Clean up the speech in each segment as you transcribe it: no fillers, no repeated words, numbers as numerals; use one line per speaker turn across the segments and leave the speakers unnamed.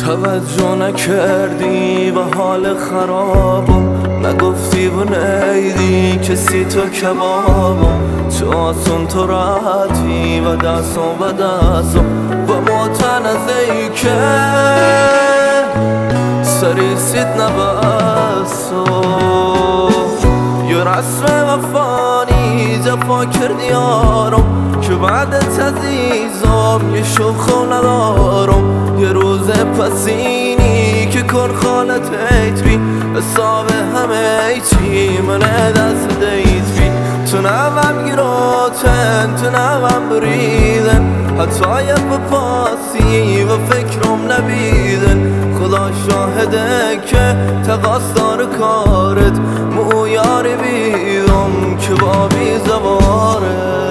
توجه نکردی و حال خرابم، نگفتی و نیدی کسی تو کبابم. چه آسون تو راحتی و دستم و متنزهی که سریسید نبستو. یه رسم وفانی جفا کردی یارم که بعدت عزیزم یه شوخو ندارم. یه روز پسینی که کن خالت ایت بی حساب همه چی من دست دیت بی. تو نوام گیراتن تو نوام بریدن، حتی یه بپاسی و فکرم نبیدن. خدا شاهده که تقصدار کارت مو یاری بیدم که با بی زباره.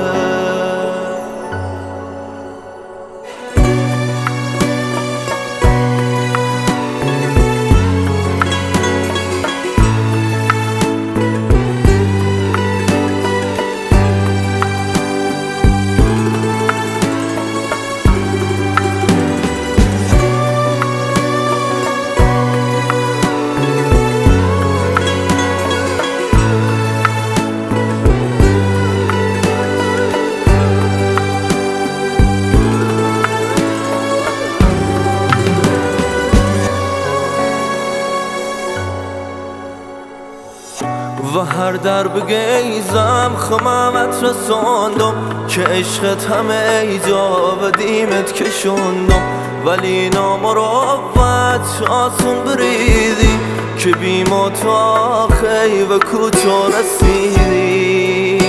و هر در بگیزم خمامت رساندم که عشقت همه جا و دیمت کشوندم. ولی نامروت آسون بریدی که بیما تو آخی و کوچا رسیدی.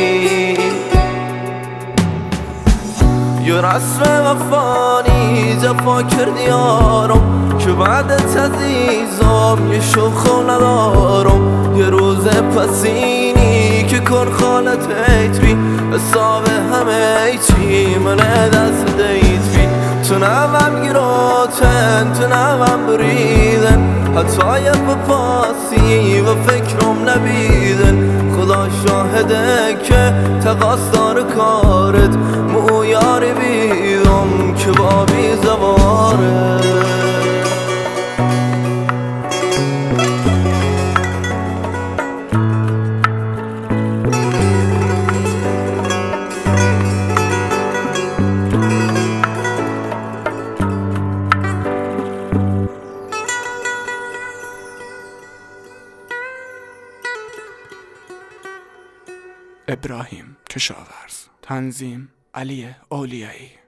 یه رسم وفانی جفا کردی یارم که بعدت عزیزم یه شوخو ندارم. یه روز پسینی که کن خالت ایت بی حساب همه چی من دست دیت بی. تو نوام گیراتن تو نوام بریدن، حتی یه بپاسی و فکرم نبیدن. خدا شاهده که تقصدار کارت مو یاری بیدم که با بی زباره.
ابراهیم کشاورز. تنظیم علی اولیایی.